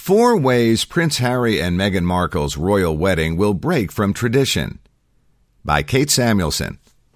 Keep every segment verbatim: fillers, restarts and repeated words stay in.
Four Ways Prince Harry and Meghan Markle's Royal Wedding Will Break from Tradition, by Kate Samuelson.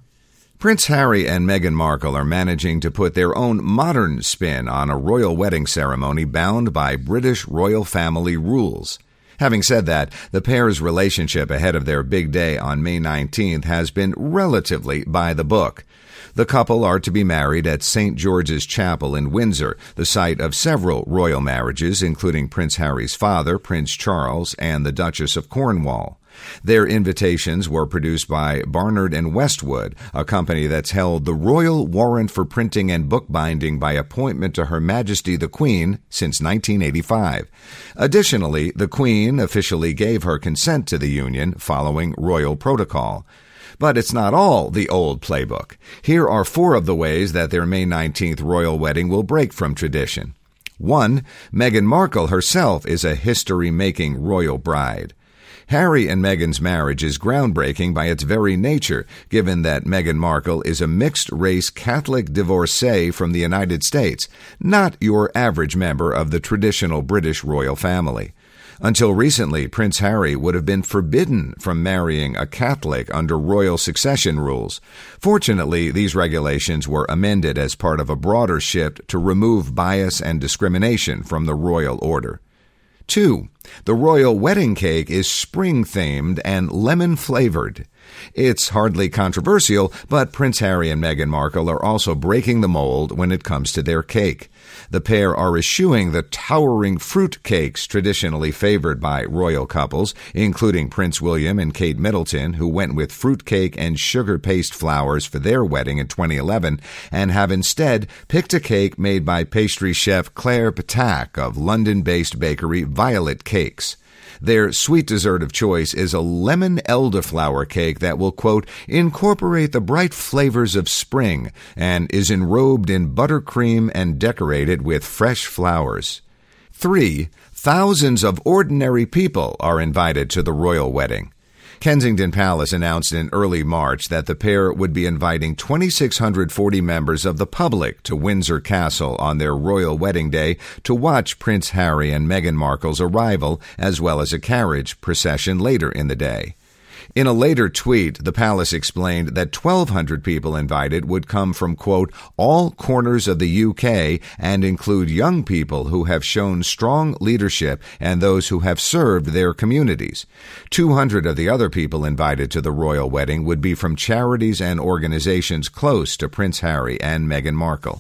Prince Harry and Meghan Markle are managing to put their own modern spin on a royal wedding ceremony bound by British royal family rules. Having said that, the pair's relationship ahead of their big day on May nineteenth has been relatively by the book. The couple are to be married at Saint George's Chapel in Windsor, the site of several royal marriages, including Prince Harry's father, Prince Charles, and the Duchess of Cornwall. Their invitations were produced by Barnard and Westwood, a company that's held the royal warrant for printing and bookbinding by appointment to Her Majesty the Queen since nineteen eighty-five. Additionally, the Queen officially gave her consent to the union following royal protocol. But it's not all the old playbook. Here are four of the ways that their May nineteenth royal wedding will break from tradition. One, Meghan Markle herself is a history-making royal bride. Harry and Meghan's marriage is groundbreaking by its very nature, given that Meghan Markle is a mixed-race Catholic divorcee from the United States, not your average member of the traditional British royal family. Until recently, Prince Harry would have been forbidden from marrying a Catholic under royal succession rules. Fortunately, these regulations were amended as part of a broader shift to remove bias and discrimination from the royal order. Two, the royal wedding cake is spring-themed and lemon-flavored. It's hardly controversial, but Prince Harry and Meghan Markle are also breaking the mold when it comes to their cake. The pair are eschewing the towering fruit cakes traditionally favored by royal couples, including Prince William and Kate Middleton, who went with fruit cake and sugar paste flowers for their wedding in twenty eleven, and have instead picked a cake made by pastry chef Claire Patak of London-based bakery Violet Cakes. Their sweet dessert of choice is a lemon elderflower cake that will, quote, incorporate the bright flavors of spring and is enrobed in buttercream and decorated with fresh flowers. Three, thousands of ordinary people are invited to the royal wedding. Kensington Palace announced in early March that the pair would be inviting two thousand six hundred forty members of the public to Windsor Castle on their royal wedding day to watch Prince Harry and Meghan Markle's arrival, as well as a carriage procession later in the day. In a later tweet, the palace explained that twelve hundred people invited would come from, quote, all corners of the U K and include young people who have shown strong leadership and those who have served their communities. two hundred of the other people invited to the royal wedding would be from charities and organizations close to Prince Harry and Meghan Markle.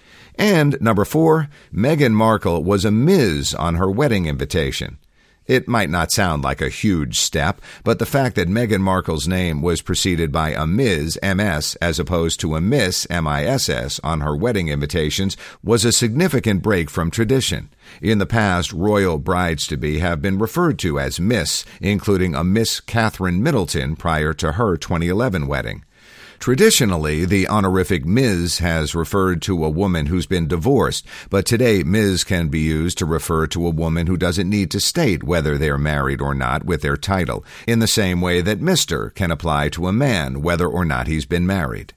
And number four, Meghan Markle was a Miz on her wedding invitation. It might not sound like a huge step, but the fact that Meghan Markle's name was preceded by a Miz M S as opposed to a Miss M I S S on her wedding invitations was a significant break from tradition. In the past, royal brides-to-be have been referred to as Miss, including a Miss Catherine Middleton prior to her twenty eleven wedding. Traditionally, the honorific Miz has referred to a woman who's been divorced, but today Miz can be used to refer to a woman who doesn't need to state whether they're married or not with their title, in the same way that Mister can apply to a man whether or not he's been married.